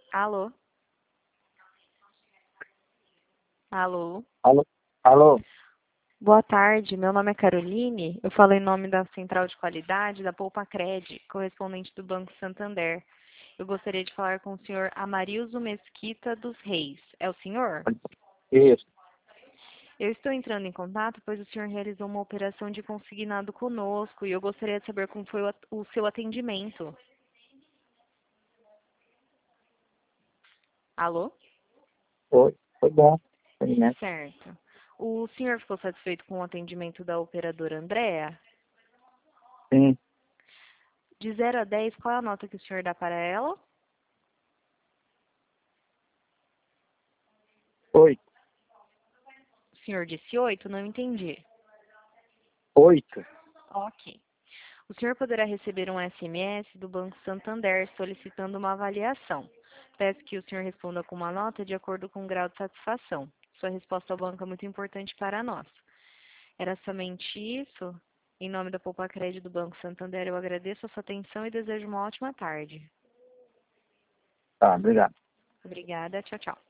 Alô? Alô? Alô? Alô? Boa tarde, meu nome é Caroline. Eu falo em nome da Central de Qualidade da Poupacred, correspondente do Banco Santander. Eu gostaria de falar com o senhor Amarilzo Mesquita dos Reis. É o senhor? Isso. Eu estou entrando em contato, pois o senhor realizou uma operação de consignado conosco e eu gostaria de saber como foi o seu atendimento. Alô? Foi bom. Atendimento. Certo. O senhor ficou satisfeito com o atendimento da operadora Andrea? Sim. De 0 a 10, qual é a nota que o senhor dá para ela? 8. O senhor disse 8? Não entendi. 8. Ok. O senhor poderá receber um SMS do Banco Santander solicitando uma avaliação. Peço que o senhor responda com uma nota de acordo com o grau de satisfação. Sua resposta ao banco é muito importante para nós. Era somente isso? Em nome da Poupacred do Banco Santander, eu agradeço a sua atenção e desejo uma ótima tarde. Tá, obrigado. Obrigada. Tchau, tchau.